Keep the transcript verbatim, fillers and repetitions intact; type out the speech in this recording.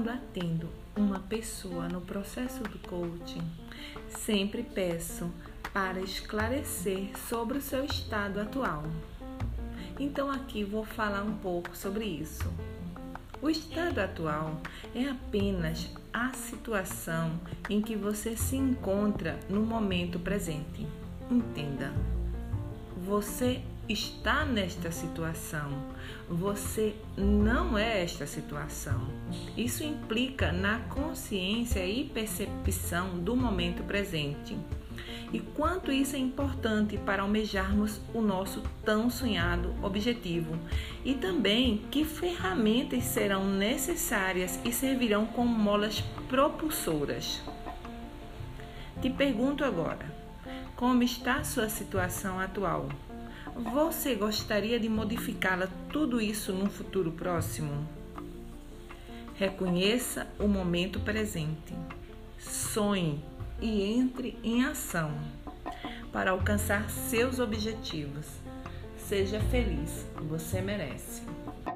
Quando atendo uma pessoa no processo do coaching, sempre peço para esclarecer sobre o seu estado atual. Então aqui vou falar um pouco sobre isso. O estado atual é apenas a situação em que você se encontra no momento presente. Entenda, você está nesta situação, você não é esta situação. Isso implica na consciência e percepção do momento presente. E quanto isso é importante para almejarmos o nosso tão sonhado objetivo. E também que ferramentas serão necessárias e servirão como molas propulsoras. Te pergunto agora, como está a sua situação atual? Você gostaria de modificá-la tudo isso num futuro próximo? Reconheça o momento presente. Sonhe e entre em ação para alcançar seus objetivos. Seja feliz, você merece.